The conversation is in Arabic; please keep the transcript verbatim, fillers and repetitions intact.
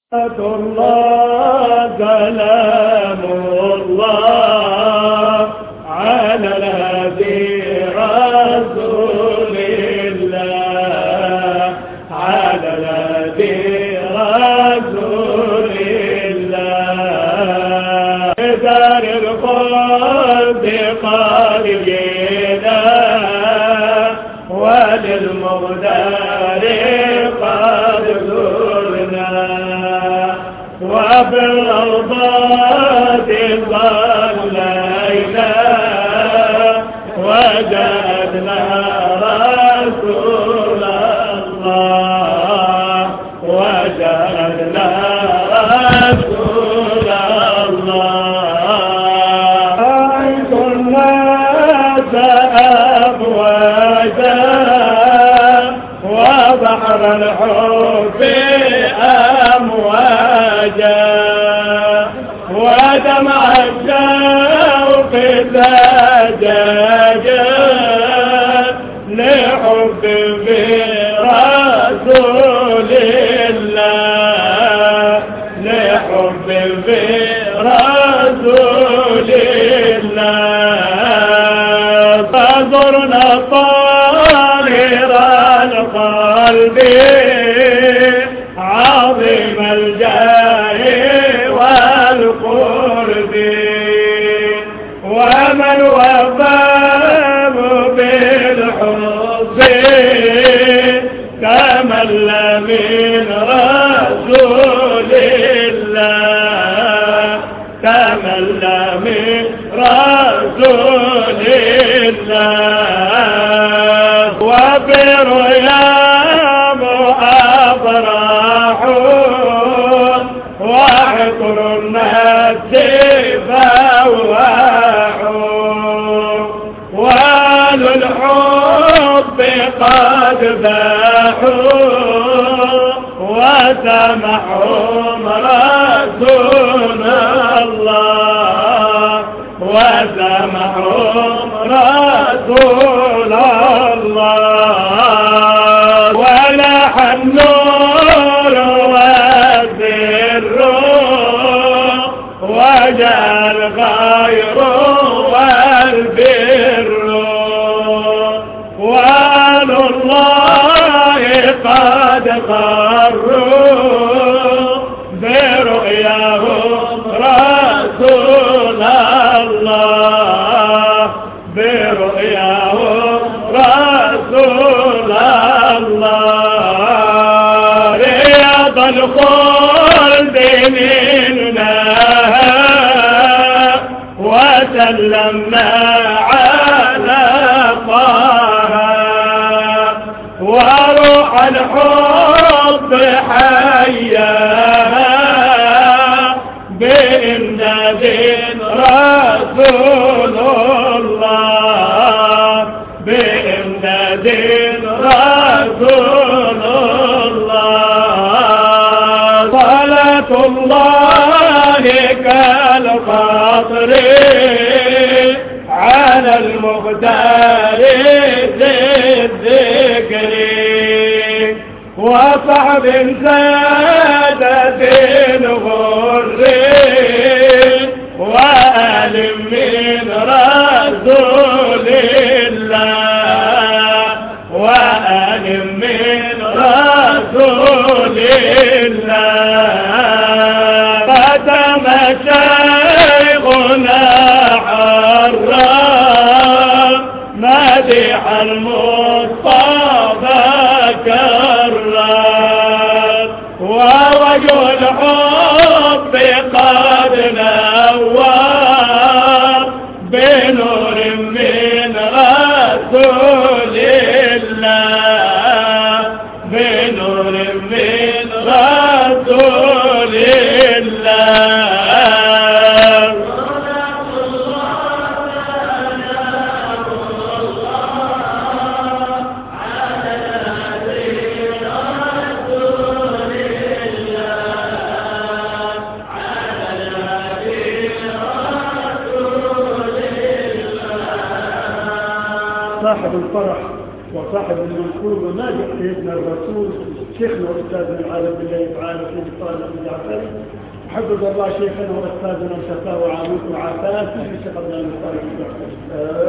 الله سلام الله على الهدي رسول الله على الهدي رسول الله دار القلب قلبنا وللمغدار قد زرنا وفي الأرضات صلينا وجدنا رسول الله وجدنا رسول الله رأيت الناس أفواجا وبحر الحب أمواجا ودمع الشوق زجاجا لحب في رسول الله لحب في رسول الله فزرنا طاهر القلب عظيم الجاه والقرب ومن وفاه بالحب كمل من رسول الله كمل من رسول الله وفي ريام أفراح وعطر الناس فواح وآل الحب قد باحوا وسمحهم رسول الله وسمحهم رسول الله ولح النور والسر وجاء الخير والبر وآل الله قد قروا برؤياهم رسول الله برؤياهم رسول الله رياض الخلد منا وسلمنا على طه وروح الحب حياها بإمداد رسول الله بإمداد رسول الله صلاة الله كالقطر على المختار ذي الذكر وصحب سادة غر وآل من رسول الله وآل من رسول الله ختم شيخنا حرام مدح المصطفى كرام ووجه الحب قد نور بنور من رسول الله بنور من رسول الله صاحب الفرح وصاحب المنصور وناجح سيدنا الرسول شيخنا واستاذنا العالم بالله يفعل سيدي صالح الجعفري، حفظ الله شيخنا واستاذنا وشفاه وعافاه وعافاه في شيخ عبد الله صالح الجعفري.